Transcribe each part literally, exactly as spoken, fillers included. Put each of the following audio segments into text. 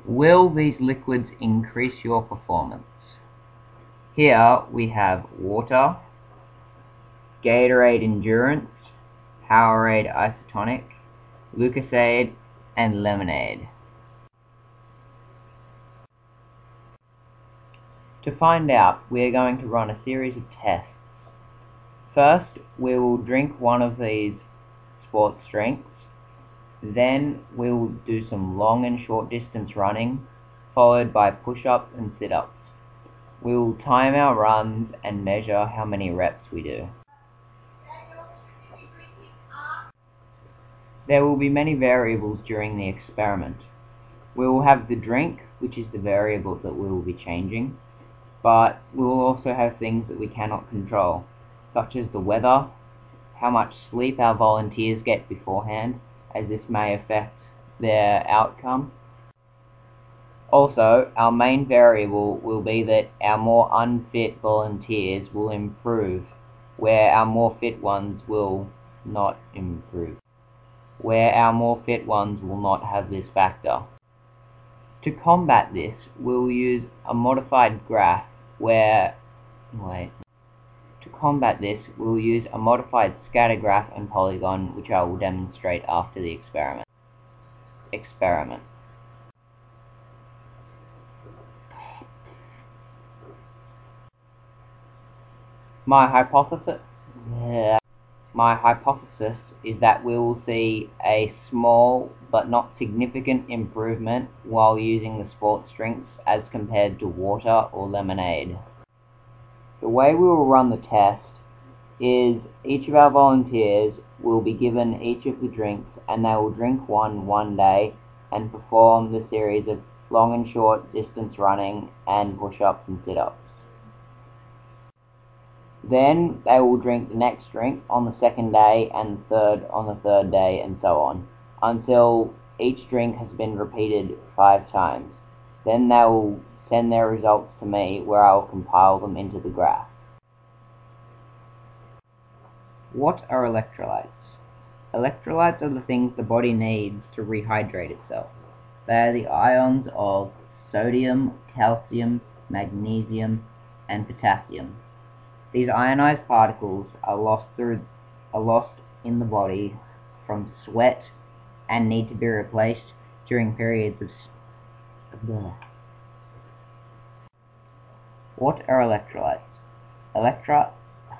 Will these liquids increase your performance? Here we have water, Gatorade Endurance, Powerade Isotonic, Lucozade, and Lemonade. To find out, we are going to run a series of tests. First, we will drink one of these sports drinks. Then we will do some long and short distance running, followed by push-ups and sit-ups. We will time our runs and measure how many reps we do. There will be many variables during the experiment. We will have the drink, which is the variable that we will be changing, but we will also have things that we cannot control, such as the weather, how much sleep our volunteers get beforehand, as this may affect their outcome. Also, our main variable will be that our more unfit volunteers will improve, where our more fit ones will not improve, where our more fit ones will not have this factor. To combat this, we'll use a modified graph where, wait, to combat this, we'll use a modified scatter graph and polygon, which I will demonstrate after the experiment. Experiment. My hypothesis, my hypothesis is that we will see a small but not significant improvement while using the sports drinks as compared to water or lemonade. The way we will run the test is each of our volunteers will be given each of the drinks, and they will drink one one day and perform the series of long and short distance running and push-ups and sit-ups. Then they will drink the next drink on the second day and the third on the third day, and so on, until each drink has been repeated five times. Then they will send their results to me, where I will compile them into the graph. What are electrolytes? Electrolytes are the things the body needs to rehydrate itself. They are the ions of sodium, calcium, magnesium, and potassium. These ionized particles are lost through are lost in the body from sweat and need to be replaced during periods of bleh. What are electrolytes? Electro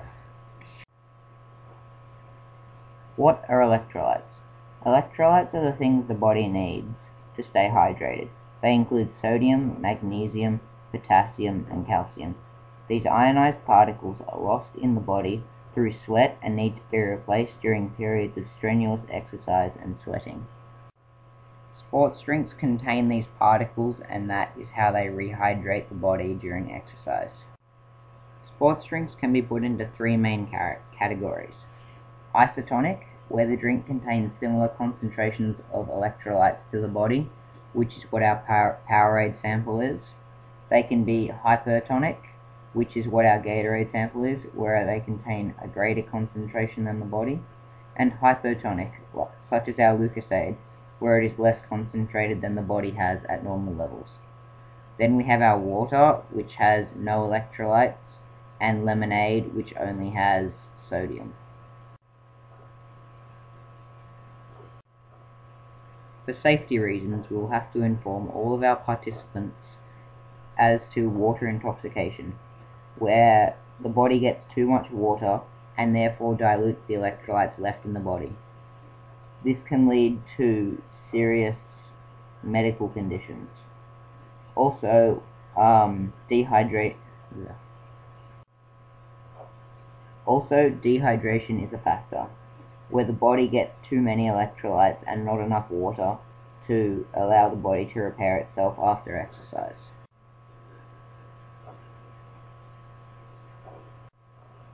What are electrolytes? Electrolytes are the things the body needs to stay hydrated. They include sodium, magnesium, potassium, and calcium. These ionized particles are lost in the body through sweat and need to be replaced during periods of strenuous exercise and sweating. Sports drinks contain these particles, and that is how they rehydrate the body during exercise. Sports drinks can be put into three main categories. Isotonic, where the drink contains similar concentrations of electrolytes to the body, which is what our Powerade sample is. They can be hypertonic, which is what our Gatorade sample is, where they contain a greater concentration than the body, and hypotonic, such as our Lucozade, where it is less concentrated than the body has at normal levels. Then we have our water, which has no electrolytes, and lemonade, which only has sodium. For safety reasons, we will have to inform all of our participants as to water intoxication, where the body gets too much water and therefore dilutes the electrolytes left in the body. This can lead to serious medical conditions. Also, um, dehydrate. Also, dehydration is a factor, where the body gets too many electrolytes and not enough water to allow the body to repair itself after exercise.